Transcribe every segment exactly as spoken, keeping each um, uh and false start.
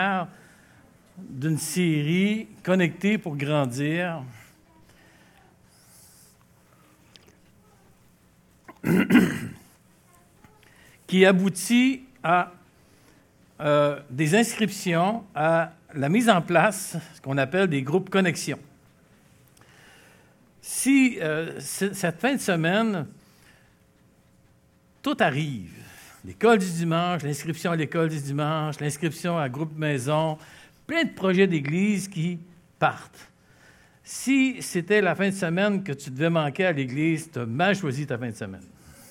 d'une série Connectés pour grandir. Qui aboutit à euh, des inscriptions à la mise en place, ce qu'on appelle des groupes connexion. Si euh, c- cette fin de semaine, tout arrive, l'école du dimanche, l'inscription à l'école du dimanche, l'inscription à groupe maison, plein de projets d'église qui partent. Si c'était la fin de semaine que tu devais manquer à l'église, tu as mal choisi ta fin de semaine.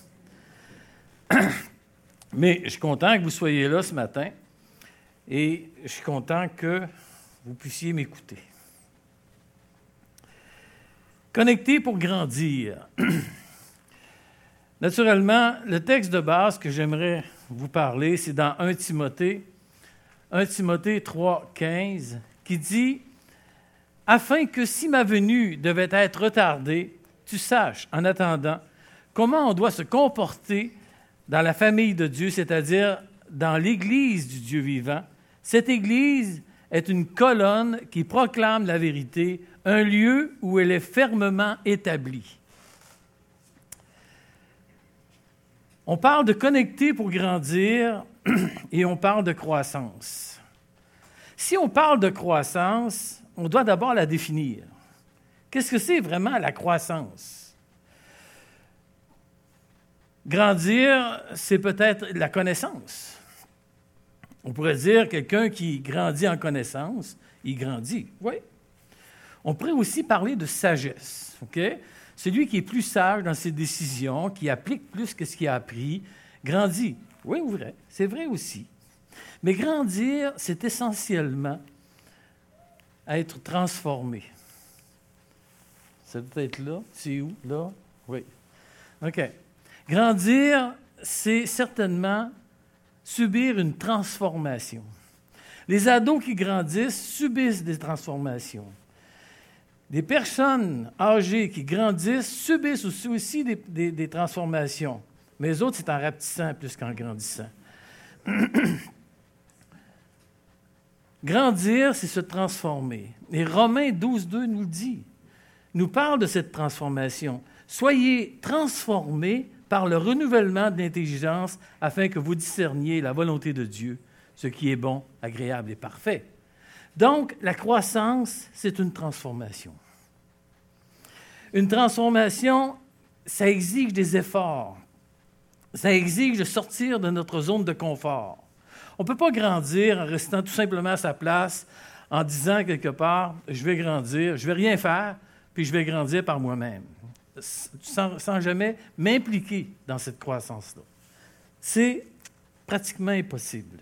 Mais je suis content que vous soyez là ce matin et je suis content que vous puissiez m'écouter. Connecter pour grandir. Naturellement, le texte de base que j'aimerais vous parler, c'est dans un Timothée, un Timothée trois, quinze, qui dit « Afin que si ma venue devait être retardée, tu saches, en attendant, comment on doit se comporter dans la famille de Dieu, c'est-à-dire dans l'Église du Dieu vivant. Cette Église est une colonne qui proclame la vérité, un lieu où elle est fermement établie. » On parle de connecter pour grandir et on parle de croissance. Si on parle de croissance, on doit d'abord la définir. Qu'est-ce que c'est vraiment la croissance? Grandir, c'est peut-être la connaissance. On pourrait dire quelqu'un qui grandit en connaissance, il grandit, oui. On pourrait aussi parler de sagesse, OK? Celui qui est plus sage dans ses décisions, qui applique plus que ce qu'il a appris, grandit. Oui, vrai, c'est vrai aussi. Mais grandir, c'est essentiellement être transformé. Ça doit être là. C'est où? Là? Oui. OK. Grandir, c'est certainement subir une transformation. Les ados qui grandissent subissent des transformations. Des personnes âgées qui grandissent subissent aussi, aussi des, des, des transformations. Mais les autres, c'est en rapetissant plus qu'en grandissant. Grandir, c'est se transformer. Et Romains douze, deux nous le dit, nous parle de cette transformation. Soyez transformés par le renouvellement de l'intelligence afin que vous discerniez la volonté de Dieu, ce qui est bon, agréable et parfait. Donc, la croissance, c'est une transformation. Une transformation, ça exige des efforts. Ça exige de sortir de notre zone de confort. On ne peut pas grandir en restant tout simplement à sa place, en disant quelque part, je vais grandir, je ne vais rien faire, puis je vais grandir par moi-même. Sans, sans jamais m'impliquer dans cette croissance-là. C'est pratiquement impossible.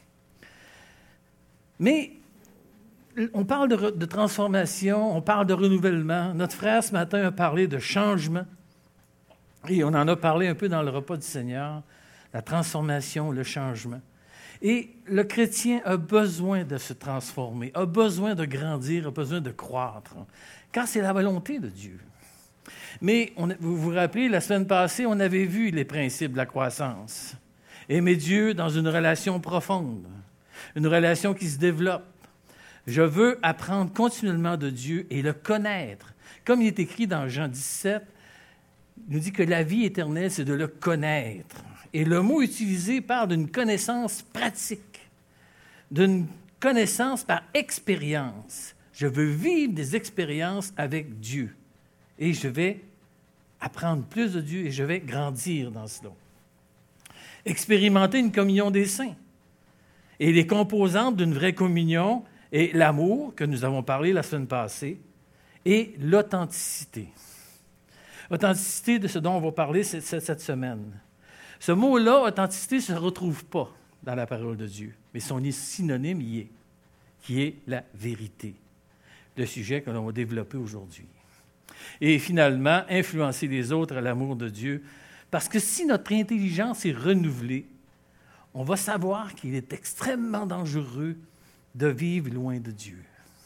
Mais on parle de, de transformation, on parle de renouvellement. Notre frère, ce matin, a parlé de changement. Et on en a parlé un peu dans le repas du Seigneur, la transformation, le changement. Et le chrétien a besoin de se transformer, a besoin de grandir, a besoin de croître, car c'est la volonté de Dieu. Mais on, vous vous rappelez, la semaine passée, on avait vu les principes de la croissance. Aimer Dieu dans une relation profonde, une relation qui se développe. Je veux apprendre continuellement de Dieu et le connaître. Comme il est écrit dans Jean dix-sept, il nous dit que la vie éternelle, c'est de le connaître. Et le mot utilisé parle d'une connaissance pratique, d'une connaissance par expérience. Je veux vivre des expériences avec Dieu. Et je vais apprendre plus de Dieu et je vais grandir dans cela. Expérimenter une communion des saints. Et les composantes d'une vraie communion est l'amour, que nous avons parlé la semaine passée, et l'authenticité. Authenticité de ce dont on va parler cette semaine. Ce mot-là, authenticité, ne se retrouve pas dans la parole de Dieu, mais son synonyme y est, qui est la vérité. Le sujet que l'on va développer aujourd'hui. Et finalement, influencer les autres à l'amour de Dieu. Parce que si notre intelligence est renouvelée, on va savoir qu'il est extrêmement dangereux de vivre loin de Dieu.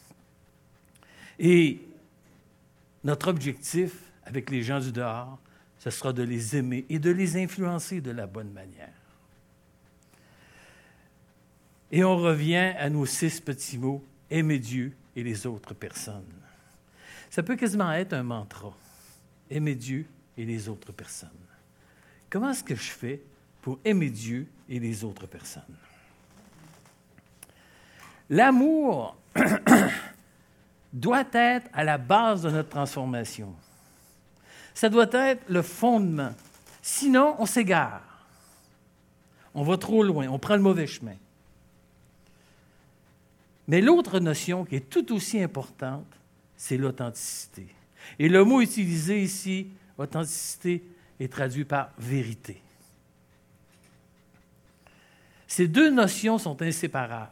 Et notre objectif avec les gens du dehors, ce sera de les aimer et de les influencer de la bonne manière. Et on revient à nos six petits mots, aimer Dieu et les autres personnes. Ça peut quasiment être un mantra, aimer Dieu et les autres personnes. Comment est-ce que je fais pour aimer Dieu et les autres personnes? L'amour doit être à la base de notre transformation. Ça doit être le fondement. Sinon, on s'égare. On va trop loin, on prend le mauvais chemin. Mais l'autre notion qui est tout aussi importante, c'est l'authenticité. Et le mot utilisé ici, authenticité, est traduit par vérité. Ces deux notions sont inséparables.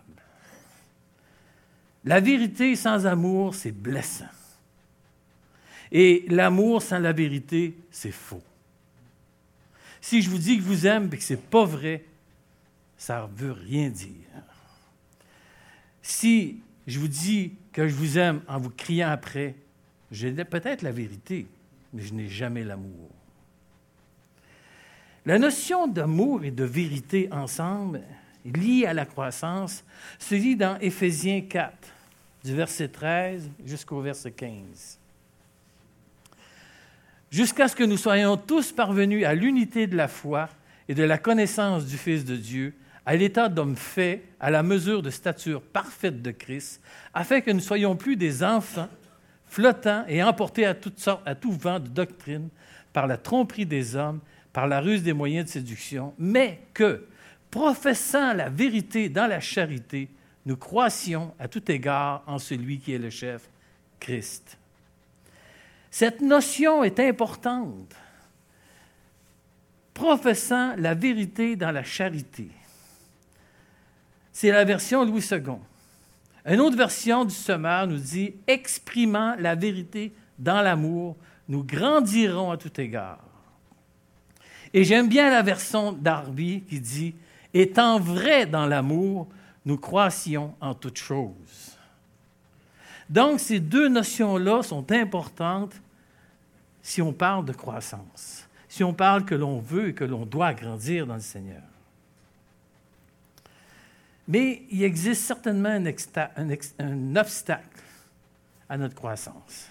La vérité sans amour, c'est blessant. Et l'amour sans la vérité, c'est faux. Si je vous dis que je vous aime et que ce n'est pas vrai, ça ne veut rien dire. Si je vous dis que je vous aime en vous criant après, j'ai peut-être la vérité, mais je n'ai jamais l'amour. La notion d'amour et de vérité ensemble, liée à la croissance, se lit dans Éphésiens quatre, du verset treize jusqu'au verset quinze. Jusqu'à ce que nous soyons tous parvenus à l'unité de la foi et de la connaissance du Fils de Dieu, à l'état d'homme fait, à la mesure de stature parfaite de Christ, afin que nous ne soyons plus des enfants, flottants et emportés à toutes sortes, à tout vent de doctrine, par la tromperie des hommes, par la ruse des moyens de séduction, mais que, professant la vérité dans la charité, nous croissions à tout égard en celui qui est le chef, Christ. Cette notion est importante. Professant la vérité dans la charité. C'est la version Louis second. Une autre version du Sommaire nous dit « Exprimant la vérité dans l'amour, nous grandirons à tout égard. » Et j'aime bien la version Darby qui dit « Étant vrai dans l'amour, nous croissions en toutes choses. » Donc, ces deux notions-là sont importantes si on parle de croissance, si on parle que l'on veut et que l'on doit grandir dans le Seigneur. Mais il existe certainement un, exta- un, ex- un obstacle à notre croissance.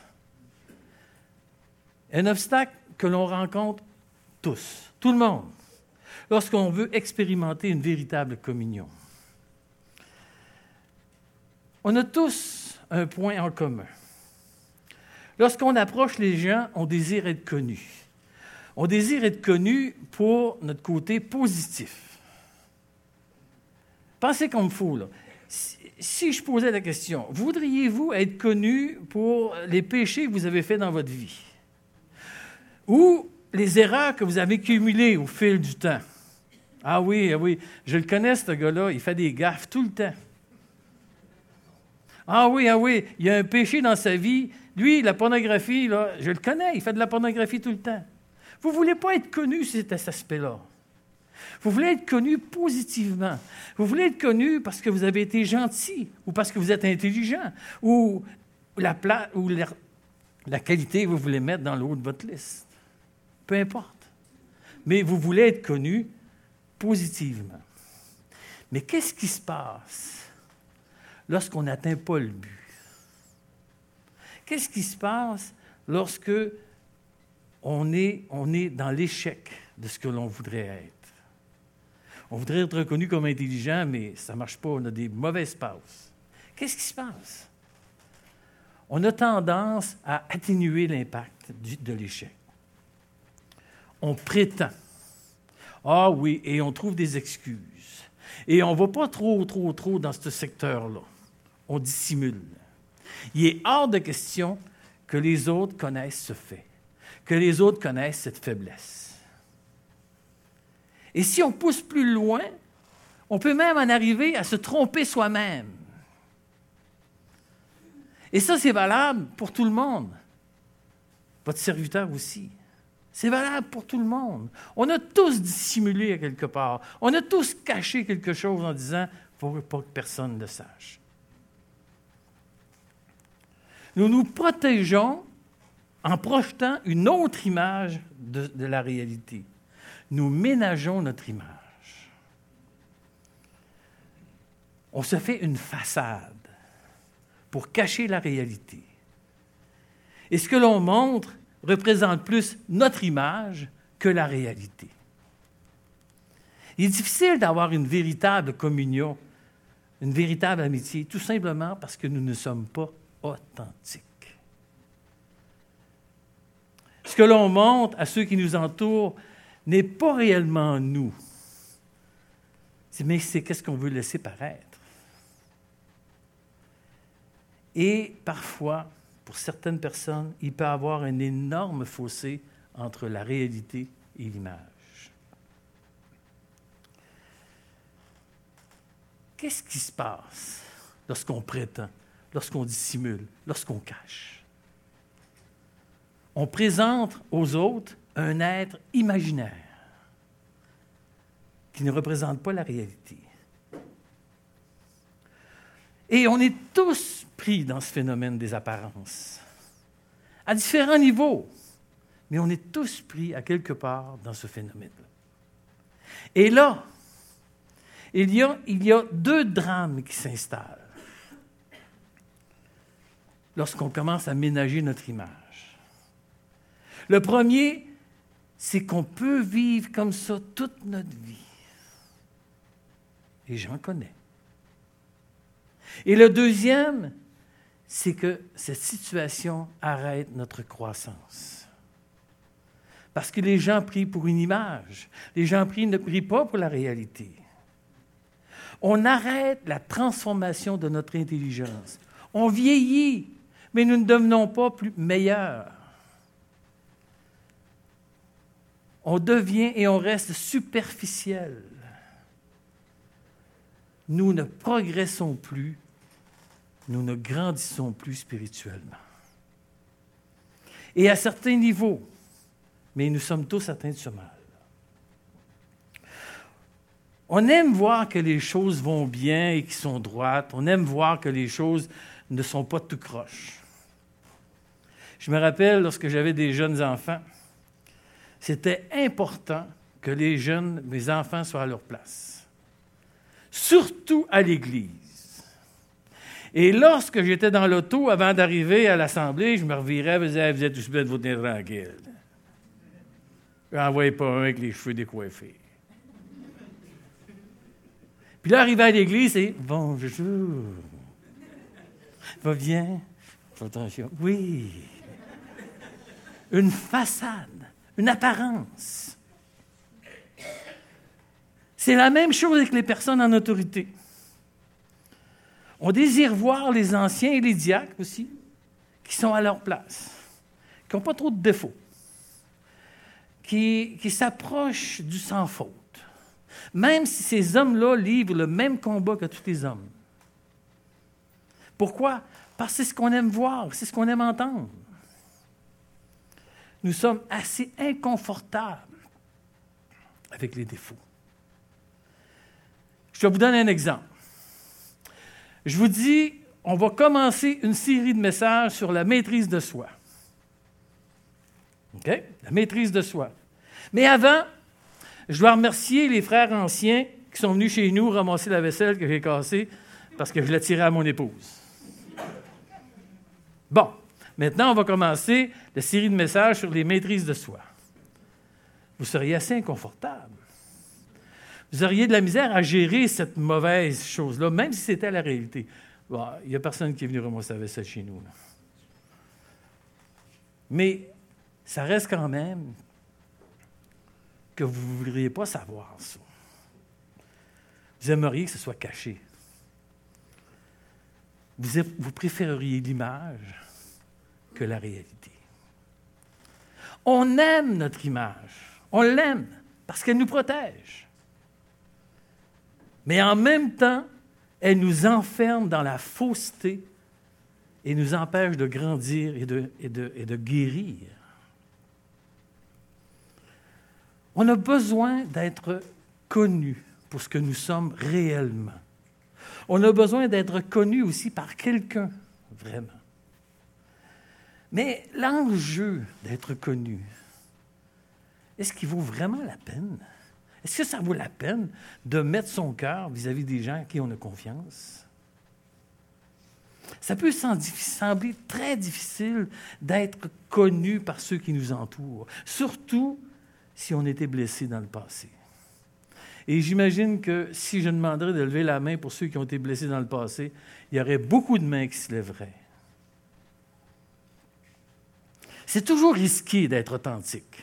Un obstacle que l'on rencontre tous, tout le monde, lorsqu'on veut expérimenter une véritable communion. On a tous un point en commun. Lorsqu'on approche les gens, on désire être connu. On désire être connu pour notre côté positif. Pensez comme il faut, là. Si, si je posais la question, voudriez-vous être connu pour les péchés que vous avez faits dans votre vie? Ou les erreurs que vous avez cumulées au fil du temps? Ah oui, ah oui, je le connais, ce gars-là, il fait des gaffes tout le temps. Ah oui, ah oui, il y a un péché dans sa vie. Lui, la pornographie, là, je le connais, il fait de la pornographie tout le temps. Vous ne voulez pas être connu sur cet aspect-là. Vous voulez être connu positivement. Vous voulez être connu parce que vous avez été gentil ou parce que vous êtes intelligent ou la, pla- ou la, la qualité que vous voulez mettre dans le haut de votre liste. Peu importe. Mais vous voulez être connu positivement. Mais qu'est-ce qui se passe lorsqu'on n'atteint pas le but? Qu'est-ce qui se passe lorsque on est, on est dans l'échec de ce que l'on voudrait être? On voudrait être reconnu comme intelligent, mais ça ne marche pas, on a des mauvaises passes. Qu'est-ce qui se passe? On a tendance à atténuer l'impact du, de l'échec. On prétend. Ah oui, et on trouve des excuses. Et on ne va pas trop, trop, trop dans ce secteur-là. On dissimule. Il est hors de question que les autres connaissent ce fait, que les autres connaissent cette faiblesse. Et si on pousse plus loin, on peut même en arriver à se tromper soi-même. Et ça, c'est valable pour tout le monde. Votre serviteur aussi. C'est valable pour tout le monde. On a tous dissimulé à quelque part. On a tous caché quelque chose en disant « pour pas que personne ne le sache ». Nous nous protégeons en projetant une autre image de, de la réalité. Nous ménageons notre image. on se fait une façade pour cacher la réalité. Et ce que l'on montre représente plus notre image que la réalité. Il est difficile d'avoir une véritable communion, une véritable amitié, tout simplement parce que nous ne sommes pas authentiques. Ce que l'on montre à ceux qui nous entourent n'est pas réellement nous, mais c'est qu'est-ce qu'on veut laisser paraître. Et parfois, pour certaines personnes, il peut y avoir un énorme fossé entre la réalité et l'image. Qu'est-ce qui se passe lorsqu'on prétend, lorsqu'on dissimule, lorsqu'on cache? On présente aux autres un être imaginaire qui ne représente pas la réalité. Et on est tous pris dans ce phénomène des apparences, à différents niveaux, mais on est tous pris à quelque part dans ce phénomène-là. Et là, il y a, il y a deux drames qui s'installent lorsqu'on commence à ménager notre image. Le premier, c'est qu'on peut vivre comme ça toute notre vie. Et j'en connais. Et le deuxième, c'est que cette situation arrête notre croissance. Parce que les gens prient pour une image. Les gens prient, ne prient pas pour la réalité. On arrête la transformation de notre intelligence. On vieillit, mais nous ne devenons pas plus meilleurs. On devient et on reste superficiel. Nous ne progressons plus, nous ne grandissons plus spirituellement. Et à certains niveaux, mais nous sommes tous atteints de ce mal. On aime voir que les choses vont bien et qu'ils sont droites. On aime voir que les choses ne sont pas tout croche. Je me rappelle, lorsque j'avais des jeunes enfants, c'était important que les jeunes, mes enfants, soient à leur place. Surtout à l'église. Et lorsque j'étais dans l'auto, avant d'arriver à l'assemblée, je me revirais et me disais, vous êtes tous bien de vous tenir tranquille. J'en voyais pas un avec les cheveux décoiffés. Puis là, arrivé à l'église, c'est « Bonjour. Va bien? Attention. Oui. » Une façade, une apparence. C'est la même chose avec les personnes en autorité. On désire voir les anciens et les diacres aussi, qui sont à leur place, qui n'ont pas trop de défauts, qui, qui s'approchent du sans faute. Même si ces hommes-là livrent le même combat que tous les hommes. Pourquoi? Parce que c'est ce qu'on aime voir, c'est ce qu'on aime entendre. Nous sommes assez inconfortables avec les défauts. Je vous donne un exemple. Je vous dis, on va commencer une série de messages sur la maîtrise de soi. OK? La maîtrise de soi. Mais avant, je dois remercier les frères anciens qui sont venus chez nous ramasser la vaisselle que j'ai cassée parce que je l'ai tirée à mon épouse. Bon, maintenant, on va commencer la série de messages sur les maîtrises de soi. Vous seriez assez inconfortable. Vous auriez de la misère à gérer cette mauvaise chose-là, même si c'était la réalité. Bon, il n'y a personne qui est venu ramasser la vaisselle chez nous. Là. Mais ça reste quand même que vous ne voudriez pas savoir ça. Vous aimeriez que ce soit caché. Vous, vous préféreriez l'image que la réalité. On aime notre image. On l'aime parce qu'elle nous protège. Mais en même temps, elle nous enferme dans la fausseté et nous empêche de grandir et de, et de, et de guérir. On a besoin d'être connus pour ce que nous sommes réellement. On a besoin d'être connus aussi par quelqu'un, vraiment. Mais l'enjeu d'être connu, est-ce qu'il vaut vraiment la peine? Est-ce que ça vaut la peine de mettre son cœur vis-à-vis des gens à qui on a confiance? Ça peut sembler très difficile d'être connu par ceux qui nous entourent, surtout si on était blessé dans le passé. Et j'imagine que si je demanderais de lever la main pour ceux qui ont été blessés dans le passé, il y aurait beaucoup de mains qui se lèveraient. C'est toujours risqué d'être authentique.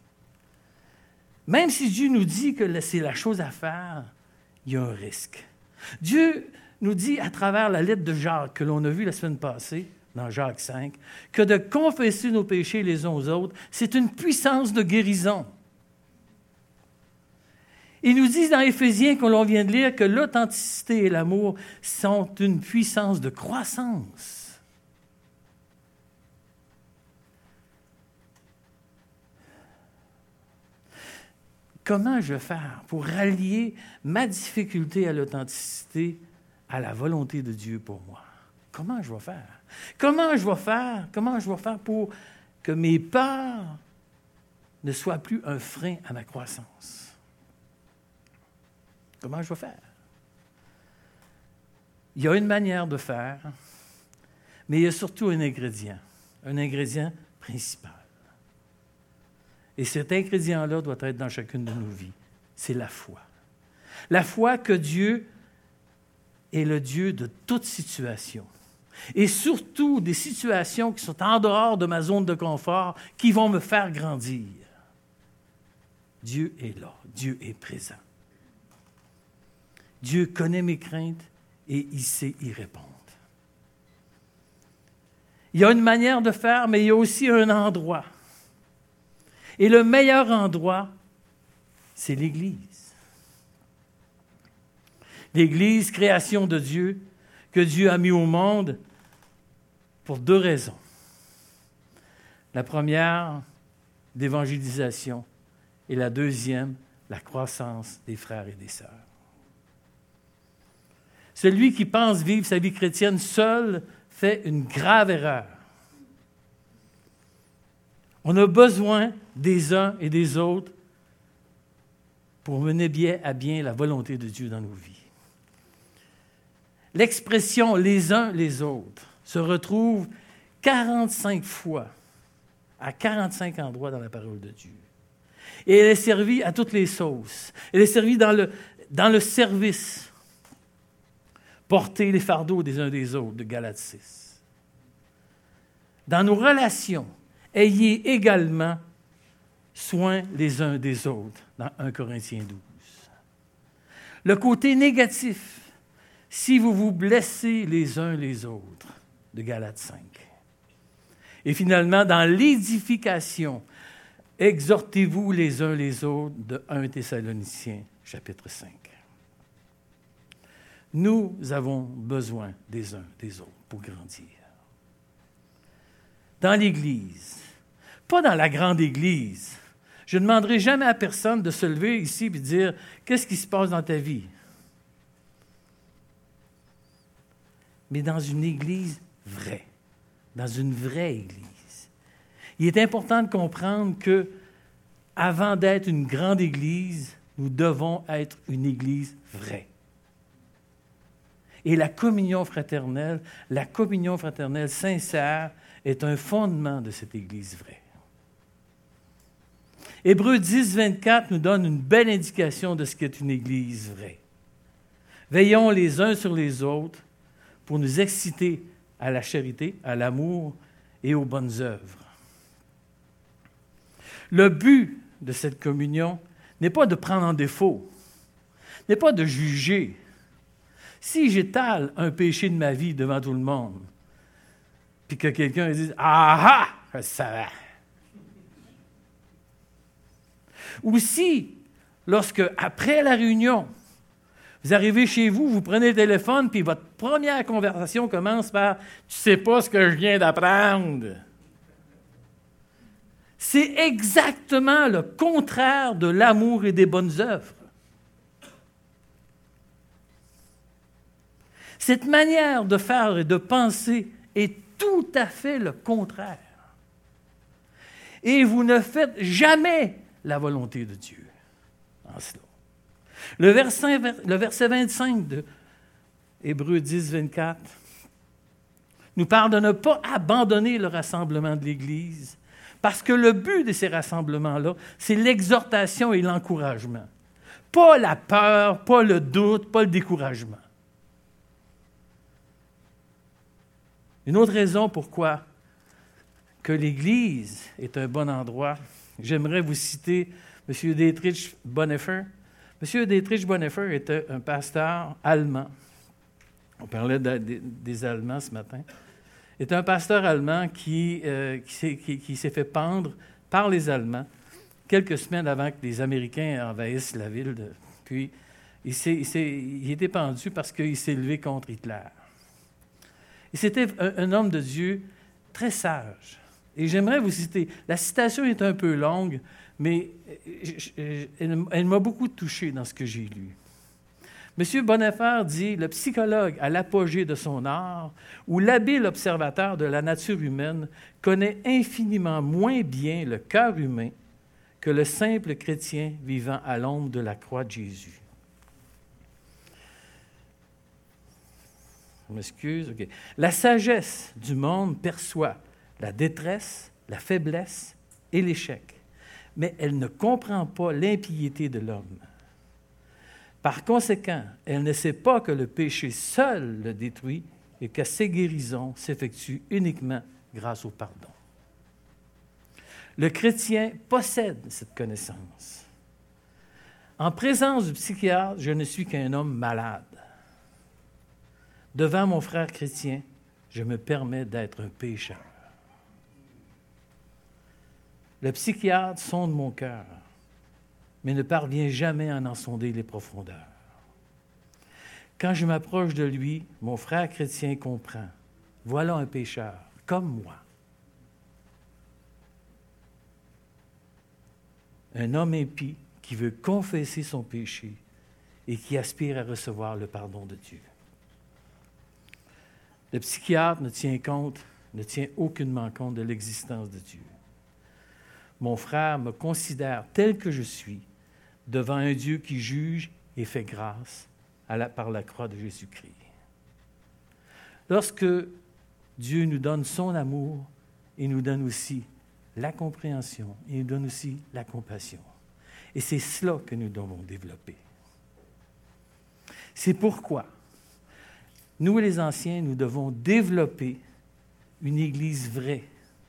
Même si Dieu nous dit que c'est la chose à faire, il y a un risque. Dieu nous dit à travers la lettre de Jacques que l'on a vue la semaine passée, dans Jacques cinq, que de confesser nos péchés les uns aux autres, c'est une puissance de guérison. Il nous dit dans Éphésiens, que l'on vient de lire, que l'authenticité et l'amour sont une puissance de croissance. Comment je vais faire pour rallier ma difficulté à l'authenticité à la volonté de Dieu pour moi? Comment je vais faire? Comment je vais faire? Comment je vais faire pour que mes peurs ne soient plus un frein à ma croissance? Comment je vais faire? Il y a une manière de faire, mais il y a surtout un ingrédient, un ingrédient principal. Et cet ingrédient-là doit être dans chacune de nos vies. C'est la foi. La foi que Dieu est le Dieu de toute situation. Et surtout des situations qui sont en dehors de ma zone de confort, qui vont me faire grandir. Dieu est là. Dieu est présent. Dieu connaît mes craintes et il sait y répondre. Il y a une manière de faire, mais il y a aussi un endroit. Et le meilleur endroit, c'est l'Église. L'Église, création de Dieu, que Dieu a mis au monde pour deux raisons. La première, d'évangélisation, et la deuxième, la croissance des frères et des sœurs. Celui qui pense vivre sa vie chrétienne seul fait une grave erreur. On a besoin des uns et des autres pour mener bien à bien la volonté de Dieu dans nos vies. L'expression « les uns les autres » se retrouve quarante-cinq fois, à quarante-cinq endroits dans la parole de Dieu. Et elle est servie à toutes les sauces. Elle est servie dans le, dans le service. Porter les fardeaux des uns des autres, de Galates six. Dans nos relations, ayez également soin les uns des autres, dans un Corinthiens douze. Le côté négatif, si vous vous blessez les uns les autres, de Galates cinq. Et finalement, dans l'édification, exhortez-vous les uns les autres, de un Thessaloniciens, chapitre cinq. Nous avons besoin des uns des autres pour grandir. Dans l'Église, pas dans la grande Église. Je ne demanderai jamais à personne de se lever ici et de dire « Qu'est-ce qui se passe dans ta vie? » Mais dans une Église vraie, dans une vraie Église. Il est important de comprendre que, avant d'être une grande Église, nous devons être une Église vraie. Et la communion fraternelle, la communion fraternelle sincère est un fondement de cette Église vraie. Hébreux dix, vingt-quatre nous donne une belle indication de ce qu'est une Église vraie. Veillons les uns sur les autres pour nous exciter à la charité, à l'amour et aux bonnes œuvres. Le but de cette communion n'est pas de prendre en défaut, n'est pas de juger. Si j'étale un péché de ma vie devant tout le monde, puis que quelqu'un dise « Ah ah, ça va !» Ou si, lorsque, après la réunion, vous arrivez chez vous, vous prenez le téléphone, puis votre première conversation commence par « Tu sais pas ce que je viens d'apprendre ». C'est exactement le contraire de l'amour et des bonnes œuvres. Cette manière de faire et de penser est tout à fait le contraire. Et vous ne faites jamais la volonté de Dieu. en cela. Le verset, le verset vingt-cinq de Hébreux dix, vingt-quatre nous parle de ne pas abandonner le rassemblement de l'Église, parce que le but de ces rassemblements-là, c'est l'exhortation et l'encouragement. Pas la peur, pas le doute, pas le découragement. Une autre raison pourquoi que l'Église est un bon endroit, j'aimerais vous citer M. Dietrich Bonhoeffer. M. Dietrich Bonhoeffer était un pasteur allemand. On parlait de, de, des Allemands ce matin. Il était un pasteur allemand qui, euh, qui, s'est, qui, qui s'est fait pendre par les Allemands quelques semaines avant que les Américains envahissent la ville. De, puis, il, s'est, il, s'est, il était pendu parce qu'il s'est levé contre Hitler. Et c'était un, un homme de Dieu très sage. Et j'aimerais vous citer. La citation est un peu longue, mais elle, elle m'a beaucoup touché dans ce que j'ai lu. M. Bonhoeffer dit « Le psychologue à l'apogée de son art ou l'habile observateur de la nature humaine connaît infiniment moins bien le cœur humain que le simple chrétien vivant à l'ombre de la croix de Jésus. » Je m'excuse. Okay. La sagesse du monde perçoit la détresse, la faiblesse et l'échec, mais elle ne comprend pas l'impiété de l'homme. Par conséquent, elle ne sait pas que le péché seul le détruit et que ses guérisons s'effectuent uniquement grâce au pardon. Le chrétien possède cette connaissance. En présence du psychiatre, je ne suis qu'un homme malade. Devant mon frère chrétien, je me permets d'être un pécheur. Le psychiatre sonde mon cœur, mais ne parvient jamais à en sonder les profondeurs. Quand je m'approche de lui, mon frère chrétien comprend. Voilà un pécheur, comme moi. Un homme impie qui veut confesser son péché et qui aspire à recevoir le pardon de Dieu. Le psychiatre ne tient compte, ne tient aucunement compte de l'existence de Dieu. Mon frère me considère tel que je suis, devant un Dieu qui juge et fait grâce à la, par la croix de Jésus-Christ. Lorsque Dieu nous donne son amour, il nous donne aussi la compréhension, il nous donne aussi la compassion. Et c'est cela que nous devons développer. C'est pourquoi, nous les anciens, nous devons développer une Église vraie.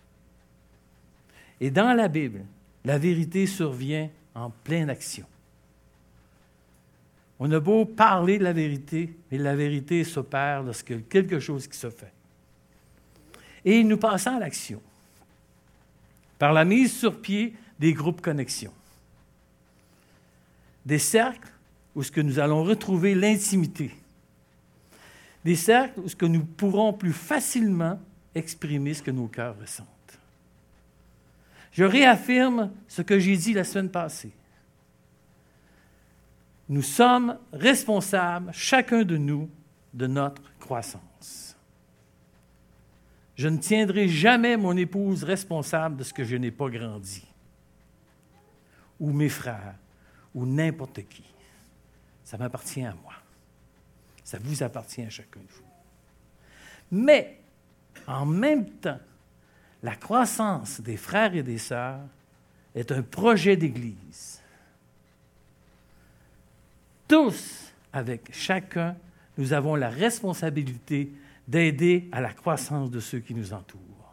Et dans la Bible, la vérité survient en pleine action. On a beau parler de la vérité, mais la vérité s'opère lorsqu'il y a quelque chose qui se fait. Et nous passons à l'action, par la mise sur pied des groupes connexion. Des cercles où ce que nous allons retrouver l'intimité. Des cercles où ce que nous pourrons plus facilement exprimer ce que nos cœurs ressentent. Je réaffirme ce que j'ai dit la semaine passée. Nous sommes responsables, chacun de nous, de notre croissance. Je ne tiendrai jamais mon épouse responsable de ce que je n'ai pas grandi, ou mes frères, ou n'importe qui. Ça m'appartient à moi. Ça vous appartient à chacun de vous. Mais, en même temps, la croissance des frères et des sœurs est un projet d'Église. Tous, avec chacun, nous avons la responsabilité d'aider à la croissance de ceux qui nous entourent.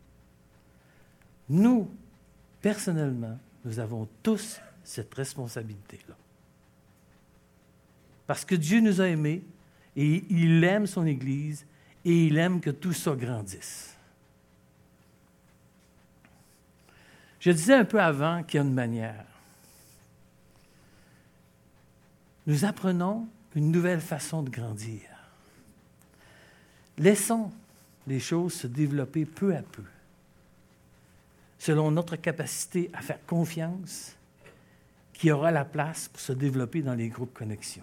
Nous, personnellement, nous avons tous cette responsabilité-là. Parce que Dieu nous a aimés et il aime son Église et il aime que tout ça grandisse. Je disais un peu avant qu'il y a une manière. Nous apprenons une nouvelle façon de grandir. Laissons les choses se développer peu à peu, selon notre capacité à faire confiance, qui aura la place pour se développer dans les groupes connexion.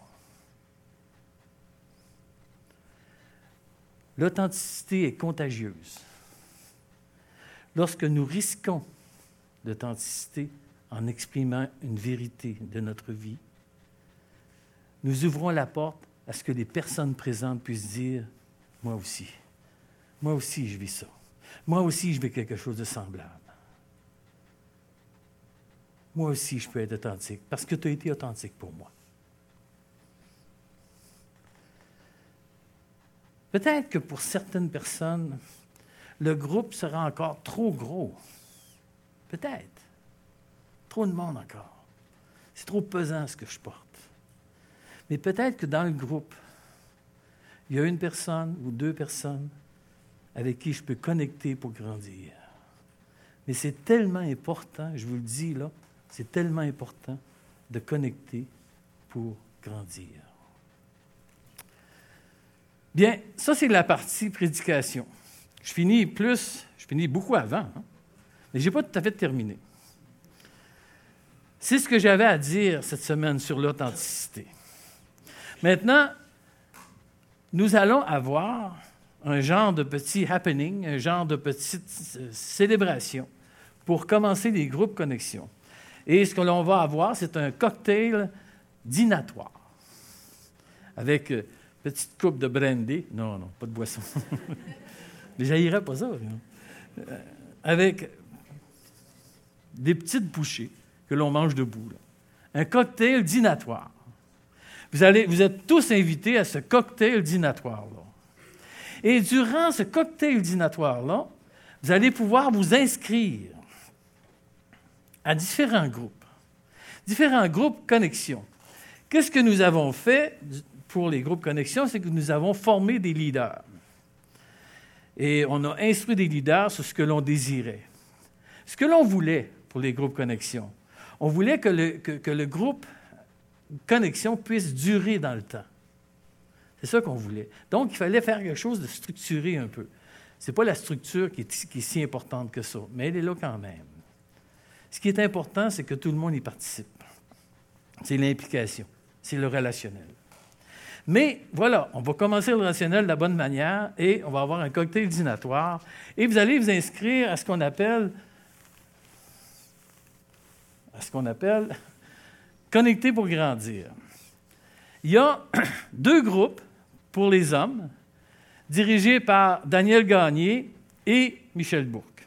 L'authenticité est contagieuse. Lorsque nous risquons l'authenticité en exprimant une vérité de notre vie, nous ouvrons la porte à ce que les personnes présentes puissent dire « Moi aussi, moi aussi je vis ça. Moi aussi je vis quelque chose de semblable. Moi aussi je peux être authentique parce que tu as été authentique pour moi. » Peut-être que pour certaines personnes, le groupe sera encore trop gros. Peut-être. Trop de monde encore. C'est trop pesant ce que je porte. Mais peut-être que dans le groupe, il y a une personne ou deux personnes avec qui je peux connecter pour grandir. Mais c'est tellement important, je vous le dis là, c'est tellement important de connecter pour grandir. Bien, ça c'est la partie prédication. Je finis plus, je finis beaucoup avant, hein, mais je n'ai pas tout à fait terminé. C'est ce que j'avais à dire cette semaine sur l'authenticité. Maintenant, nous allons avoir un genre de petit happening, un genre de petite célébration pour commencer les groupes connexion. Et ce que l'on va avoir, c'est un cocktail dînatoire avec une petite coupe de brandy. Non, non, pas de boisson. Mais j'haïrais pas ça. Euh, avec des petites bouchées que l'on mange debout. Là. Un cocktail dînatoire. Vous, allez, vous êtes tous invités à ce cocktail dînatoire-là. Et durant ce cocktail dînatoire-là, vous allez pouvoir vous inscrire à différents groupes. Différents groupes connexion. Qu'est-ce que nous avons fait pour les groupes connexion? C'est que nous avons formé des leaders. Et on a instruit des leaders sur ce que l'on désirait. Ce que l'on voulait pour les groupes connexion, on voulait que le, que, que le groupe connexion puisse durer dans le temps. C'est ça qu'on voulait. Donc, il fallait faire quelque chose de structuré un peu. Ce n'est pas la structure qui est, qui est si importante que ça, mais elle est là quand même. Ce qui est important, c'est que tout le monde y participe. C'est l'implication, c'est le relationnel. Mais voilà, on va commencer le relationnel de la bonne manière et on va avoir un cocktail dînatoire et vous allez vous inscrire à ce qu'on appelle, à ce qu'on appelle Connecter pour grandir. Il y a deux groupes pour les hommes, dirigés par Daniel Gagné et Michel Bourque.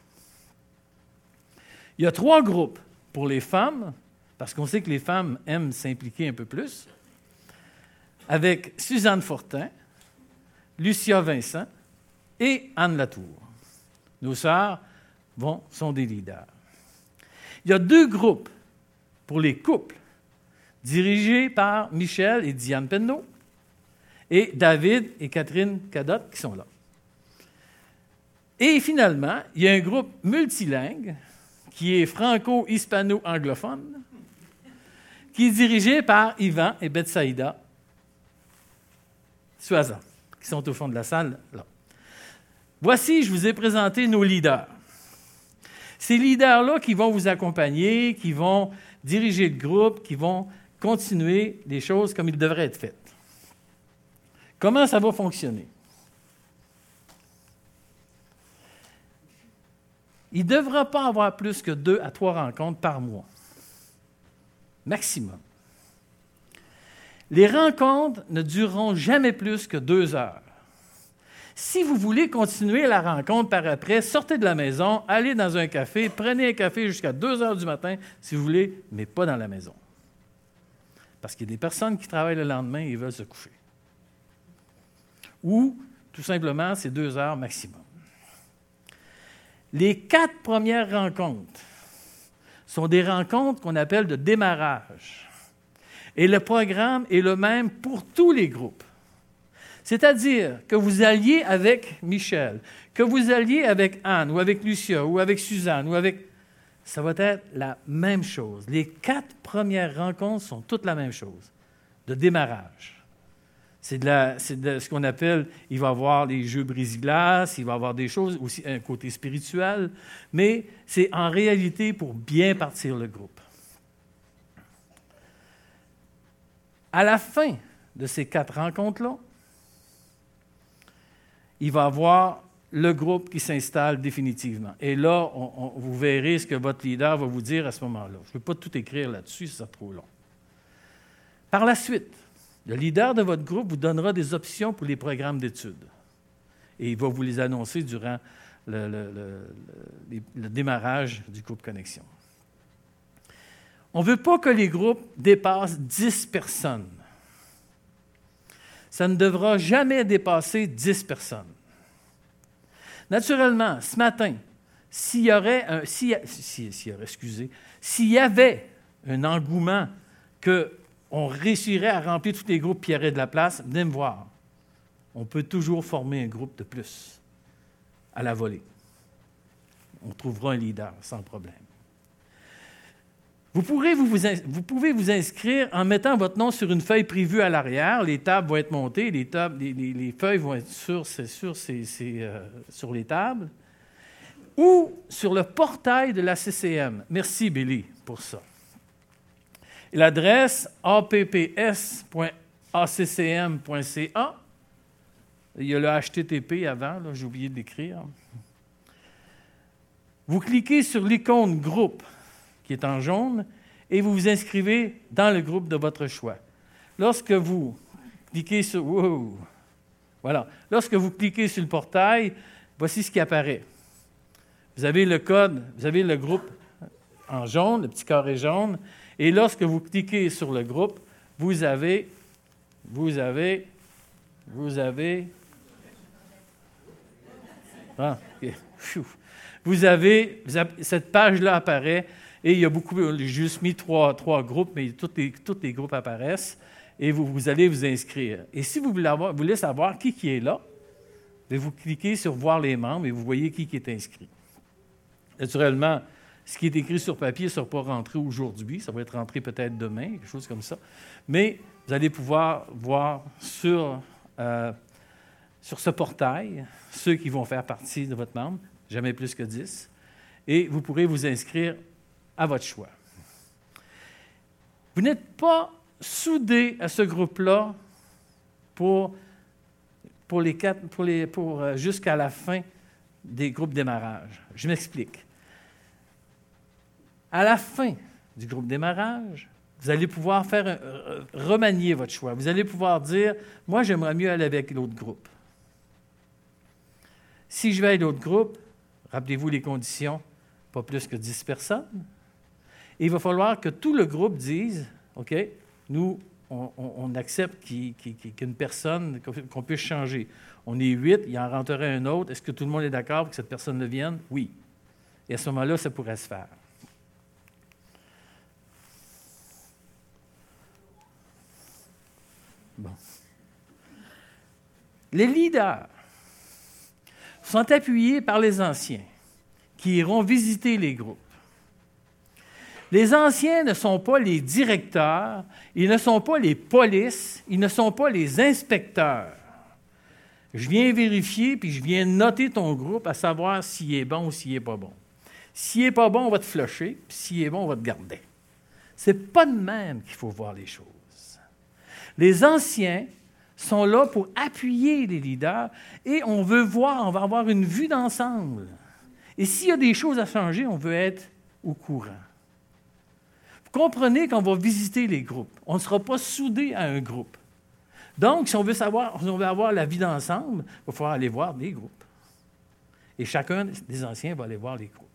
Il y a trois groupes pour les femmes, parce qu'on sait que les femmes aiment s'impliquer un peu plus, avec Suzanne Fortin, Lucia Vincent et Anne Latour. Nos sœurs vont, sont des leaders. Il y a deux groupes pour les couples, dirigés par Michel et Diane Penneau, et David et Catherine Cadotte qui sont là. Et finalement, il y a un groupe multilingue qui est franco-hispano-anglophone, qui est dirigé par Yvan et Betsaïda Suaza, qui sont au fond de la salle, là. Voici, je vous ai présenté nos leaders. Ces leaders-là qui vont vous accompagner, qui vont diriger le groupe, qui vont continuer les choses comme ils devraient être faites. Comment ça va fonctionner? Il ne devra pas avoir plus que deux à trois rencontres par mois. Maximum. Les rencontres ne dureront jamais plus que deux heures. Si vous voulez continuer la rencontre par après, sortez de la maison, allez dans un café, prenez un café jusqu'à deux heures du matin, si vous voulez, mais pas dans la maison. Parce qu'il y a des personnes qui travaillent le lendemain et veulent se coucher. Ou, tout simplement, c'est deux heures maximum. Les quatre premières rencontres sont des rencontres qu'on appelle de démarrage. Et le programme est le même pour tous les groupes. C'est-à-dire que vous alliez avec Michel, que vous alliez avec Anne, ou avec Lucia, ou avec Suzanne, ou avec... Ça va être la même chose. Les quatre premières rencontres sont toutes la même chose, de démarrage. C'est, de la, c'est de ce qu'on appelle, il va y avoir les jeux brise-glace, il va y avoir des choses, aussi un côté spirituel, mais c'est en réalité pour bien partir le groupe. À la fin de ces quatre rencontres-là, il va y avoir le groupe qui s'installe définitivement. Et là, on, on, vous verrez ce que votre leader va vous dire à ce moment-là. Je ne veux pas tout écrire là-dessus, c'est trop long. Par la suite, le leader de votre groupe vous donnera des options pour les programmes d'études. Et il va vous les annoncer durant le, le, le, le, le démarrage du groupe Connexion. On ne veut pas que les groupes dépassent dix personnes. Ça ne devra jamais dépasser dix personnes. Naturellement, ce matin, s'il y aurait, un, s'il, s'il, s'il y aurait, excusez, s'il y avait un engouement qu'on réussirait à remplir tous les groupes et il y aurait de la place, venez me voir. On peut toujours former un groupe de plus à la volée. On trouvera un leader sans problème. Vous, pourrez vous, vous, vous pouvez vous inscrire en mettant votre nom sur une feuille prévue à l'arrière. Les tables vont être montées, les, tables, les, les, les feuilles vont être sur, c'est sur, c'est, c'est, euh, sur les tables. Ou sur le portail de la C C M. Merci, Billy, pour ça. Et l'adresse a p p s point a c c m point c a. Il y a le H T T P avant, là, j'ai oublié de l'écrire. Vous cliquez sur l'icône « Groupe » qui est en jaune, et vous vous inscrivez dans le groupe de votre choix. Lorsque vous cliquez sur... Wow, voilà. Lorsque vous cliquez sur le portail, voici ce qui apparaît. Vous avez le code, vous avez le groupe en jaune, le petit carré jaune, et lorsque vous cliquez sur le groupe, vous avez... Vous avez... Vous avez... Ah, okay. Vous avez... Cette page-là apparaît. Et il y a beaucoup, j'ai juste mis trois, trois groupes, mais tous les, tous les groupes apparaissent, et vous, vous allez vous inscrire. Et si vous voulez, avoir, vous voulez savoir qui, qui est là, vous cliquez sur « Voir les membres » et vous voyez qui, qui est inscrit. Naturellement, ce qui est écrit sur papier ne sera pas rentré aujourd'hui, ça va être rentré peut-être demain, quelque chose comme ça. Mais vous allez pouvoir voir sur, euh, sur ce portail ceux qui vont faire partie de votre membre, jamais plus que dix, et vous pourrez vous inscrire à votre choix. Vous n'êtes pas soudé à ce groupe-là pour, pour, les quatre, pour, les, pour euh, jusqu'à la fin des groupes démarrage. Je m'explique. À la fin du groupe démarrage, vous allez pouvoir faire un, euh, remanier votre choix. Vous allez pouvoir dire, moi, j'aimerais mieux aller avec l'autre groupe. Si je vais avec l'autre groupe, rappelez-vous les conditions, pas plus que dix personnes. Et il va falloir que tout le groupe dise, OK, nous, on, on, on accepte qu'il, qu'il, qu'il y ait une personne, qu'on puisse changer. On est huit, il en rentrerait un autre. Est-ce que tout le monde est d'accord pour que cette personne le vienne? Oui. Et à ce moment-là, ça pourrait se faire. Bon. Les leaders sont appuyés par les anciens qui iront visiter les groupes. Les anciens ne sont pas les directeurs, ils ne sont pas les polices, ils ne sont pas les inspecteurs. Je viens vérifier, puis je viens noter ton groupe à savoir s'il est bon ou s'il n'est pas bon. S'il n'est pas bon, on va te flusher, puis s'il est bon, on va te garder. Ce n'est pas de même qu'il faut voir les choses. Les anciens sont là pour appuyer les leaders et on veut voir, on va avoir une vue d'ensemble. Et s'il y a des choses à changer, on veut être au courant. Vous comprenez qu'on va visiter les groupes. On ne sera pas soudé à un groupe. Donc, si on veut savoir, si on veut avoir la vie d'ensemble, il va falloir aller voir des groupes. Et chacun des anciens va aller voir les groupes.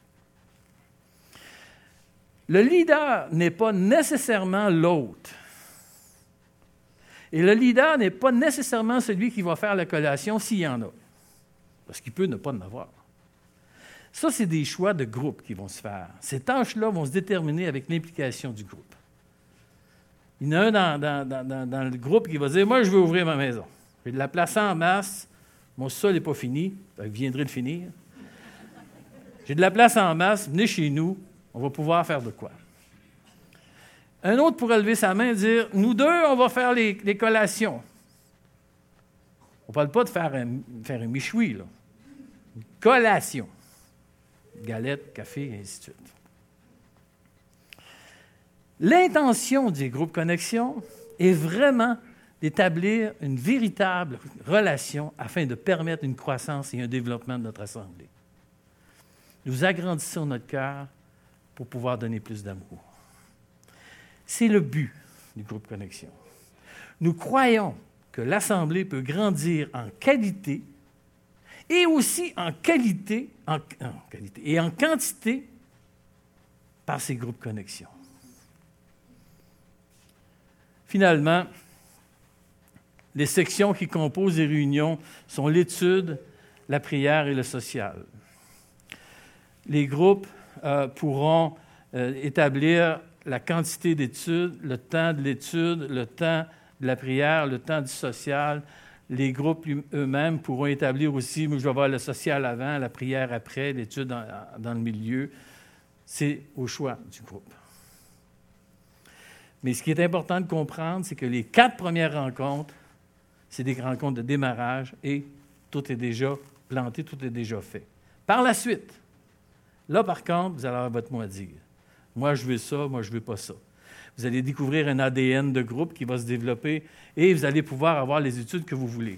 Le leader n'est pas nécessairement l'hôte. Et le leader n'est pas nécessairement celui qui va faire la collation s'il y en a. Parce qu'il peut ne pas en avoir. Ça, c'est des choix de groupe qui vont se faire. Ces tâches-là vont se déterminer avec l'implication du groupe. Il y en a un dans, dans, dans, dans le groupe qui va dire « Moi, je veux ouvrir ma maison. J'ai de la place en masse. Mon sol n'est pas fini. Vous viendrez le finir. J'ai de la place en masse. Venez chez nous. On va pouvoir faire de quoi. » Un autre pourrait lever sa main et dire « Nous deux, on va faire les, les collations. » On ne parle pas de faire un, faire un michoui, là. Une collation. Galette, café, et ainsi de suite. L'intention du groupe Connexion est vraiment d'établir une véritable relation afin de permettre une croissance et un développement de notre assemblée. Nous agrandissons notre cœur pour pouvoir donner plus d'amour. C'est le but du groupe Connexion. Nous croyons que l'assemblée peut grandir en qualité et aussi en qualité, en, en qualité et en quantité par ces groupes Connexion. Finalement, les sections qui composent les réunions sont l'étude, la prière et le social. Les groupes euh, pourront euh, établir la quantité d'études, le temps de l'étude, le temps de la prière, le temps du social. Les groupes eux-mêmes pourront établir aussi, moi je vais avoir le social avant, la prière après, l'étude dans, dans le milieu. C'est au choix du groupe. Mais ce qui est important de comprendre, c'est que les quatre premières rencontres, c'est des rencontres de démarrage et tout est déjà planté, tout est déjà fait. Par la suite, là par contre, vous allez avoir votre mot à dire. Moi, je veux ça, moi, je ne veux pas ça. Vous allez découvrir un A D N de groupe qui va se développer et vous allez pouvoir avoir les études que vous voulez.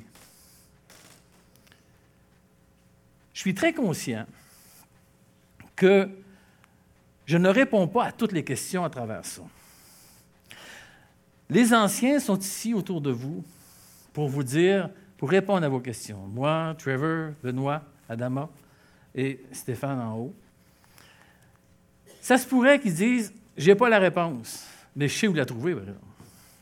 Je suis très conscient que je ne réponds pas à toutes les questions à travers ça. Les anciens sont ici autour de vous pour vous dire, pour répondre à vos questions. Moi, Trevor, Benoît, Adama et Stéphane en haut. Ça se pourrait qu'ils disent, je n'ai pas la réponse, mais je sais où la trouver. Par exemple.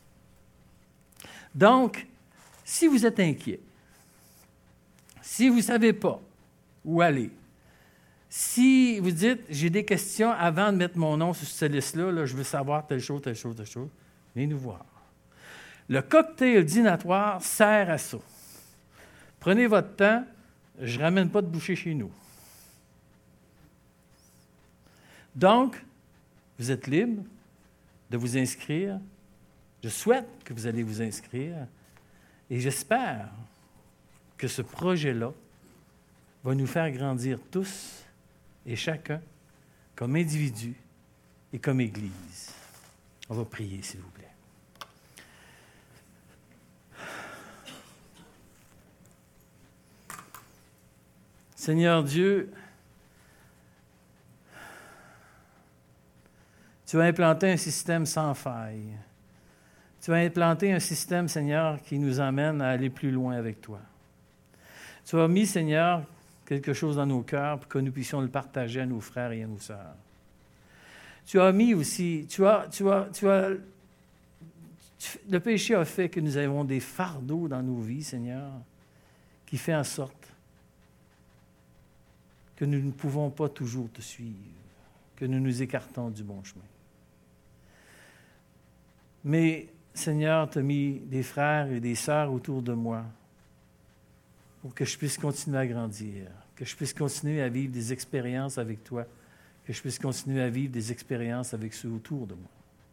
Donc, si vous êtes inquiet, si vous ne savez pas où aller, si vous dites, j'ai des questions avant de mettre mon nom sur cette liste-là, là, je veux savoir telle chose, telle chose, telle chose, venez nous voir. Le cocktail dînatoire sert à ça. Prenez votre temps, je ne ramène pas de bouchée chez nous. Donc, vous êtes libre de vous inscrire. Je souhaite que vous allez vous inscrire et j'espère que ce projet-là va nous faire grandir tous et chacun comme individu et comme Église. On va prier, s'il vous plaît. Seigneur Dieu, tu as implanté un système sans faille. Tu as implanté un système, Seigneur, qui nous amène à aller plus loin avec toi. Tu as mis, Seigneur, quelque chose dans nos cœurs pour que nous puissions le partager à nos frères et à nos sœurs. Tu as mis aussi, tu as, tu as, tu as, tu, le péché a fait que nous avons des fardeaux dans nos vies, Seigneur, qui fait en sorte que nous ne pouvons pas toujours te suivre, que nous nous écartons du bon chemin. Mais, Seigneur, tu as mis des frères et des sœurs autour de moi pour que je puisse continuer à grandir, que je puisse continuer à vivre des expériences avec toi, que je puisse continuer à vivre des expériences avec ceux autour de moi.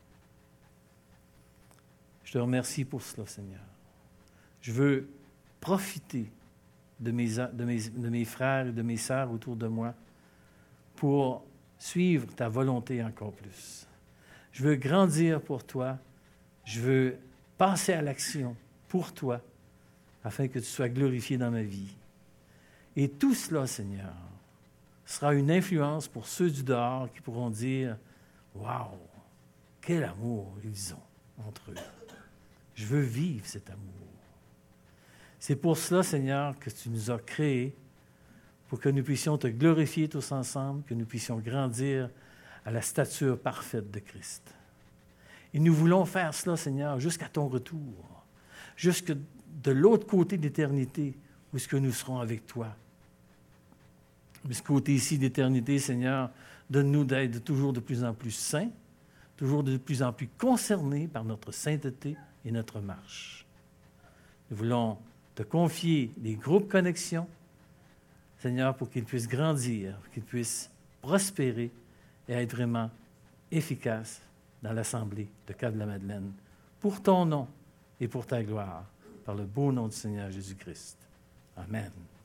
Je te remercie pour cela, Seigneur. Je veux profiter de mes, de mes, de mes frères et de mes sœurs autour de moi pour suivre ta volonté encore plus. Je veux grandir pour toi. Je veux passer à l'action pour toi afin que tu sois glorifié dans ma vie. Et tout cela, Seigneur, sera une influence pour ceux du dehors qui pourront dire « Wow, quel amour ils ont entre eux. Je veux vivre cet amour. » C'est pour cela, Seigneur, que tu nous as créés, pour que nous puissions te glorifier tous ensemble, que nous puissions grandir à la stature parfaite de Christ. Et nous voulons faire cela, Seigneur, jusqu'à ton retour, jusque de l'autre côté de l'éternité, où est-ce que nous serons avec toi. Mais ce côté ici d'éternité, Seigneur, donne-nous d'être toujours de plus en plus saints, toujours de plus en plus concernés par notre sainteté et notre marche. Nous voulons te confier des groupes Connexion, Seigneur, pour qu'ils puissent grandir, pour qu'ils puissent prospérer et être vraiment efficaces dans l'Assemblée de Cap-de-la-Madeleine, pour ton nom et pour ta gloire, par le beau nom du Seigneur Jésus-Christ. Amen.